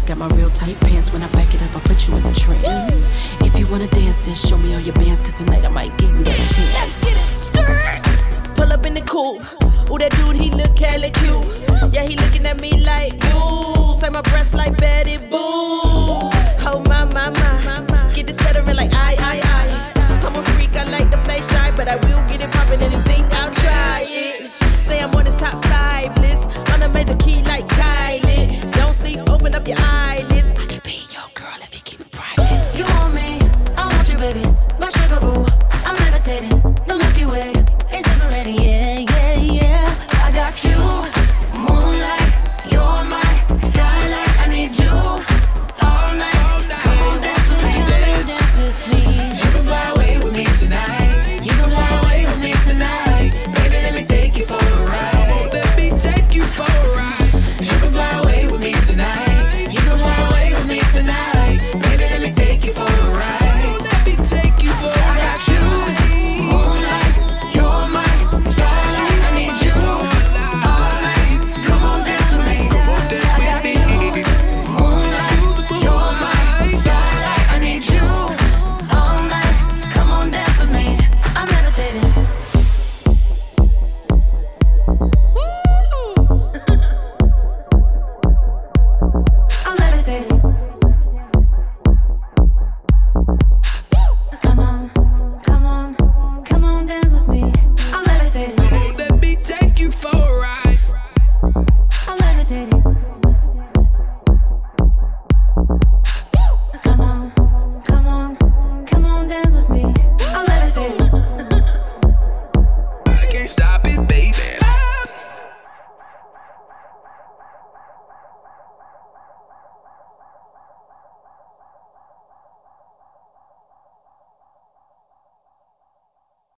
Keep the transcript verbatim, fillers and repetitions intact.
got my real tight pants. When I back it up, I put you in a trance. If you wanna dance, then show me all your bands, cause tonight I might give you that chance. Let's get it, skirt. Pull up in the coupe. Ooh, that dude, he look hella cute. Yeah, he looking at me like, ooh, say my breasts like Betty Boo.